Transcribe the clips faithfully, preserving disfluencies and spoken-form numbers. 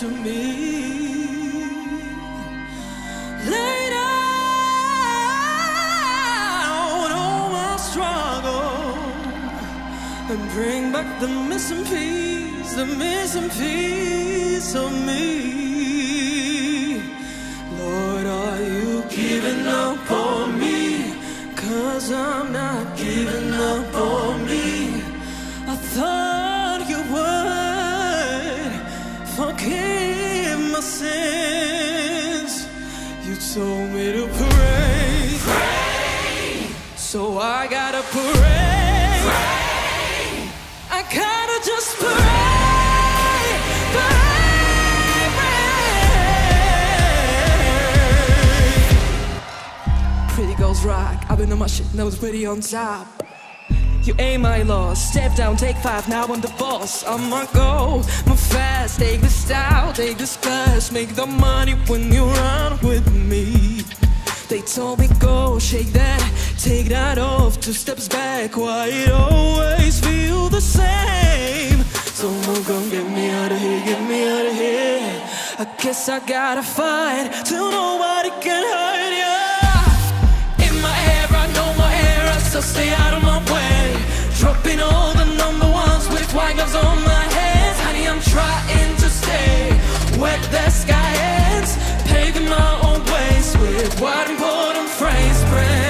to me. Lay down all my struggle and bring back the missing piece, the missing piece of me. Lord, are you giving up on me? 'Cause I'm not giving up on me. I thought you would forgive my sins. You told me to pray, pray. So I gotta pray, pray. I gotta just pray, pray, pray. Pretty girls rock. I've been on my shit, now it's pretty on top. You ain't my loss. Step down, take five, now I'm the boss. I'ma go, move fast. Take the style, take the class. Make the money when you run with me. They told me go, shake that, take that off. Two steps back, why it always feel the same? Someone come get me out of here, get me out of here. I guess I gotta fight till nobody can hurt ya. In my hair, I know my era, so stay out of my way. Dropping all the number ones with white gloves on my hands. Honey, I'm trying to stay where the sky ends. Paving my own ways with what important phrase. Pray,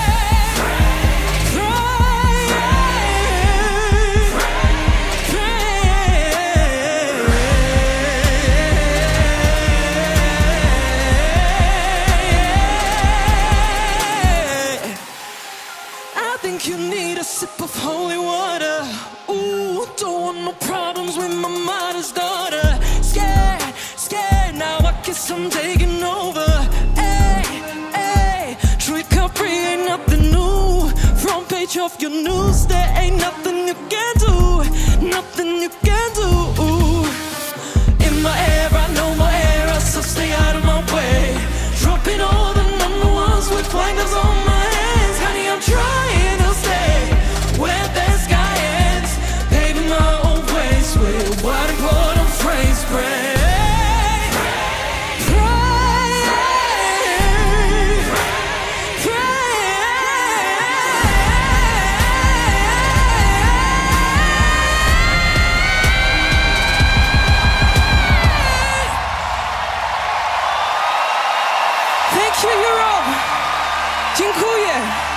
you need a sip of holy water. Ooh, don't want no problems with my mother's daughter. Scared, scared, now I guess I'm taking over. Hey, hey, true recovery ain't nothing new. Front page of your news, there ain't nothing you can do, nothing you can do. In my era, no more era, so stay out of my way. Dropping all the number ones with flankers on my hands. Honey, I'm trying to stay where the sky ends. Paving my own ways with what important phrase. Pray, Thank you, Europe. Dziękuję.